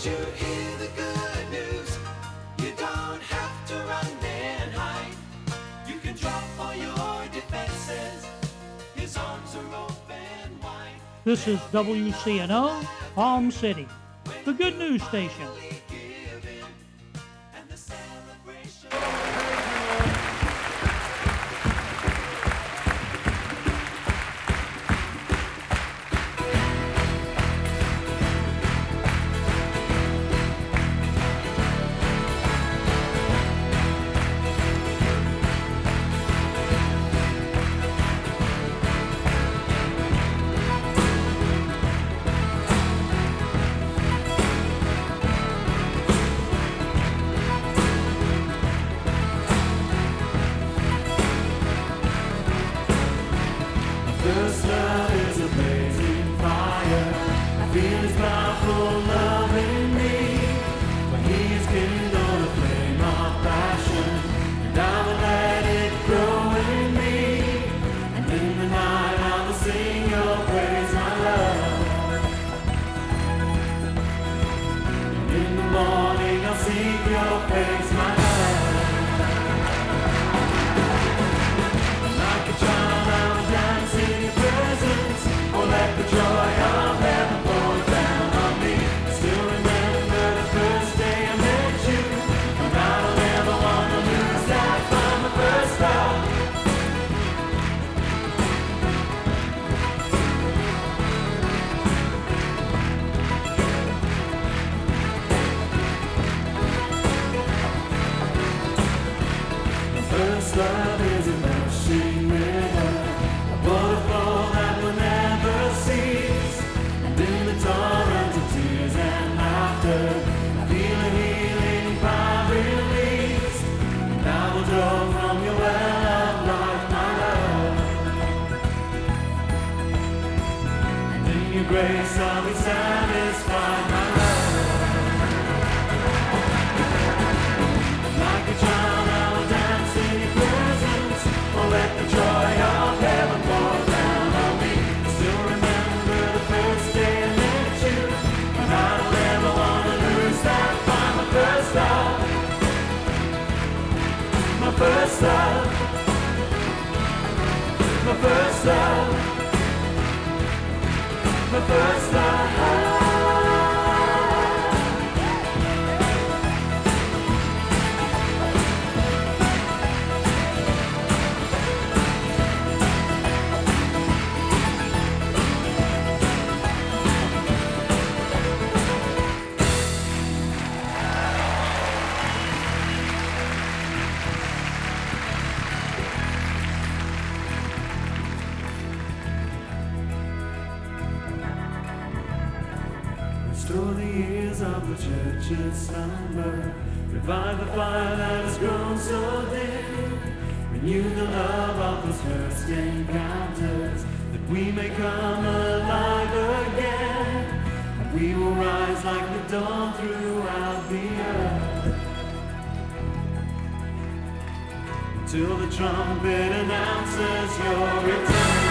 you hear the good news? You don't have to run and hide. You can drop all your defenses. His arms are open wide. This is WCNO, Palm City, the good news station. And the celebration. First love is a blazing fire. I feel His powerful love in me. When He is kindled a flame of passion, and I will let it grow in me. And in the night I will sing Your praise, my love. And in the morning I'll seek Your face, my love. Like a child I will dance in Your presence. Oh, let the joy of heaven pour down on me. I still remember the first day I met You, and I don't ever want to lose that from the first love. The first love is a rushing river, a waterfall that will never cease. And in the torrent of tears and laughter, I feel a healing power release. And I will draw from Your well of life, my love. And in Your grace I'll be satisfied, my love. Like a child I will dance in Your presence. Oh, let the joy of heaven pour down on me. I still remember the first day I met You, and I don't ever want to lose that from my first love. My first love. My first love. My first love. Restore the years of the church's slumber. Revive the fire that has grown so dim. Renew the love of those first encounters, that we may come alive again. And we will rise like the dawn throughout the earth, until the trumpet announces Your return.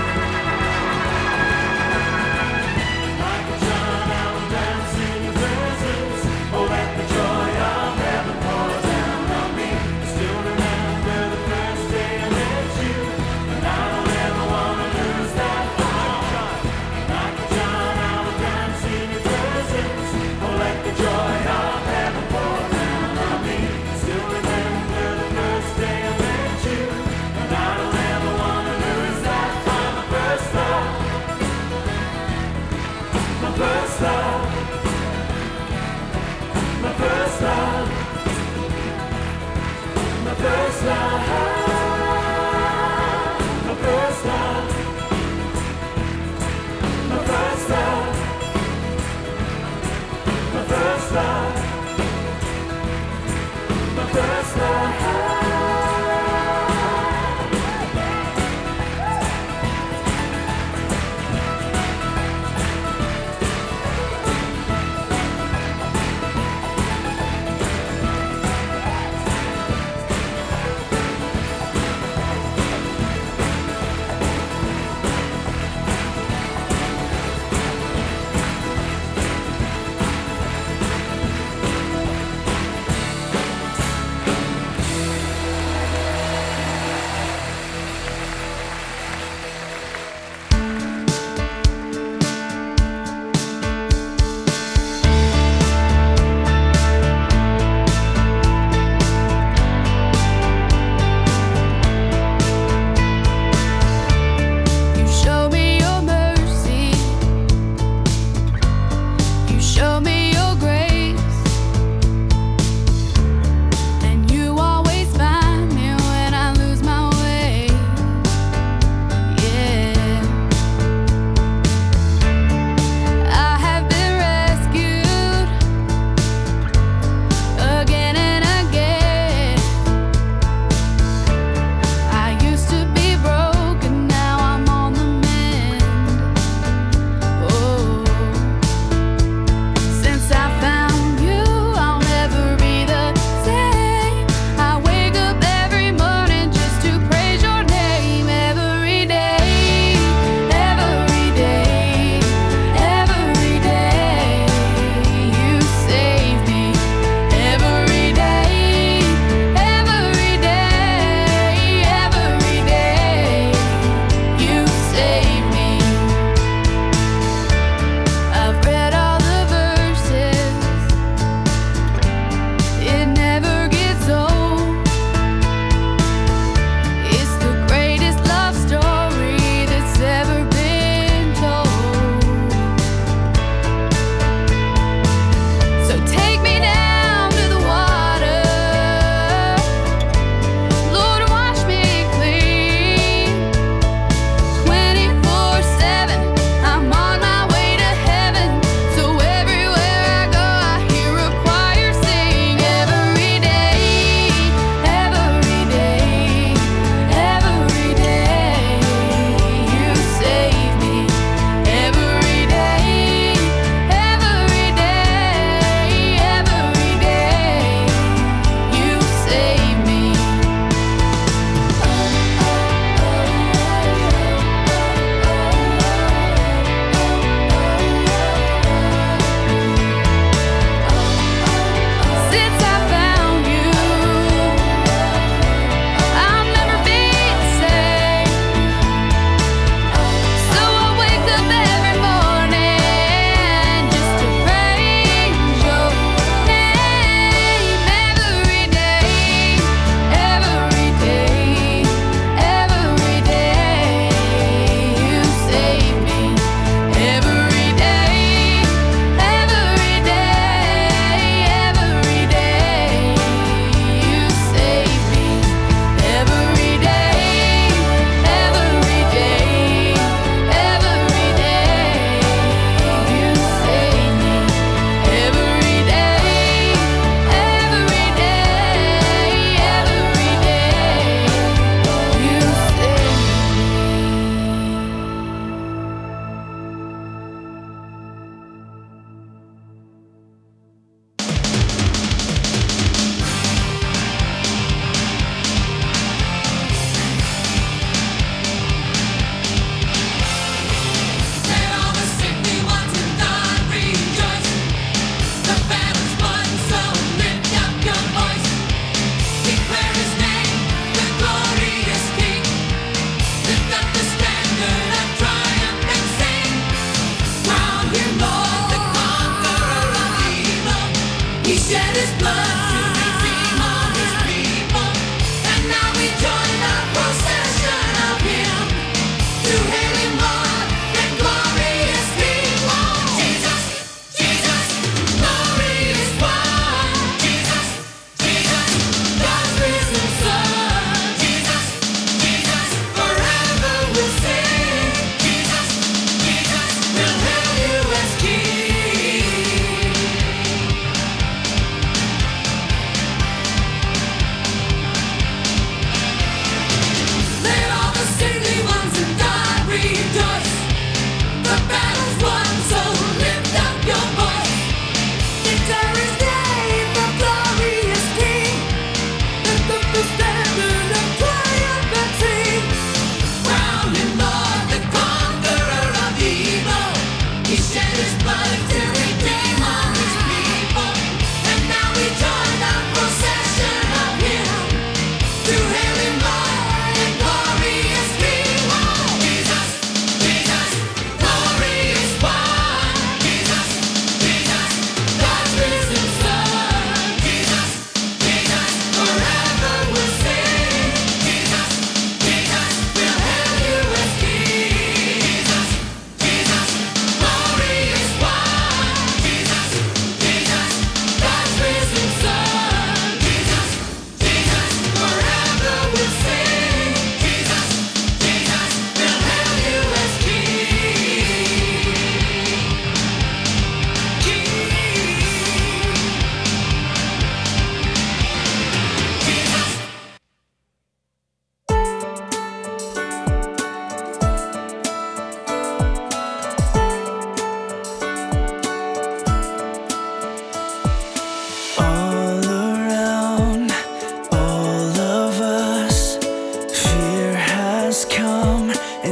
Like a child I will dance in Your presence. Oh, let the joy of heaven pour down on me. I still remember the first day I met You, and I don't ever want to lose that fire. Like a child I will dance in Your presence. Oh, let the joy of heaven pour down on me. I still remember the first day I met You, and I don't ever want to lose that.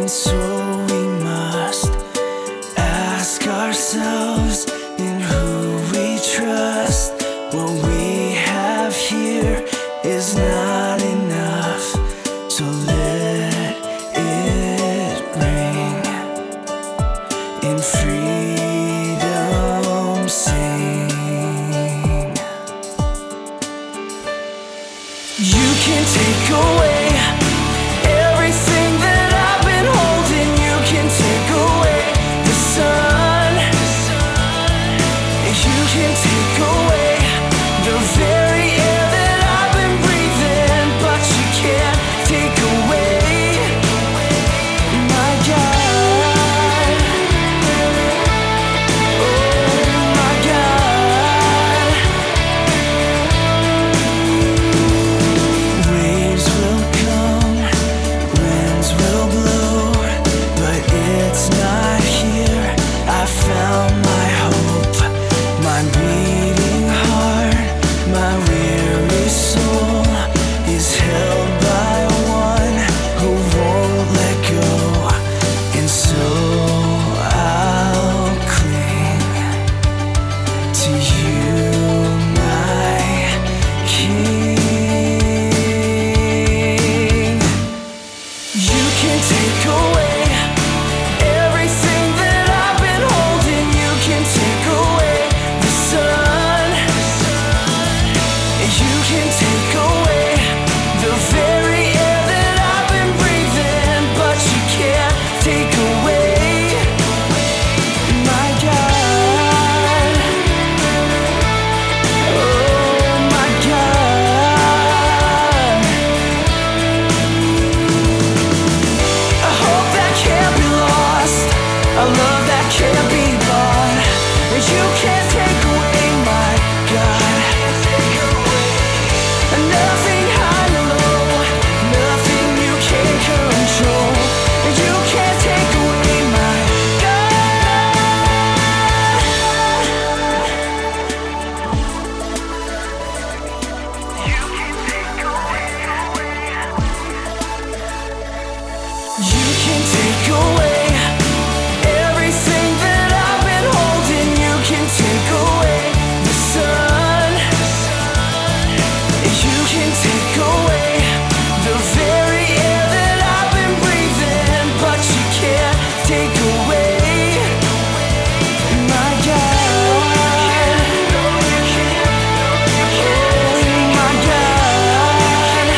And so we must ask ourselves in who we trust. What we have here is not enough, so let it ring. In freedom sing. You can take away everything that I've been holding. You can take away the sun. You can take away the very air that I've been breathing, but you can't take away my God. Oh my God. Waves will come, winds will blow, but it's not here. I found my hope, my beating heart, my weary soul is held by one who won't let go, and so I'll cling to you, my King. You can take away everything that I've been holding. You can take away the sun. You can take away the very air that I've been breathing, but you can't take away my God. Oh my God. A hope that can't be lost, a love that can't be bought. You can't take away my God. Nothing high or low, nothing you can't control. You can't take away my You can take away everything that I've been holding. You can take away the sun. You can take away the very air that I've been breathing, but you can't take away my God. Oh my God.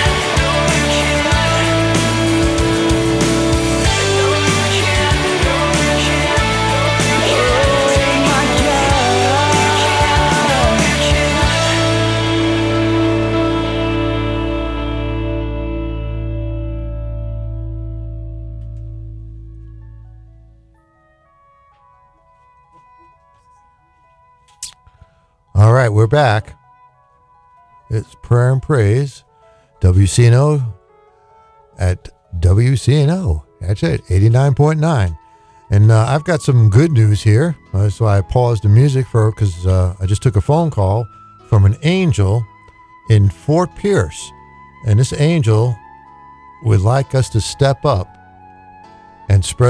All right, we're back. It's Prayer and Praise, WCNO at WCNO. That's it, 89.9. And I've got some good news here. So I paused the music because I just took a phone call from an angel in Fort Pierce. And this angel would like us to step up and spread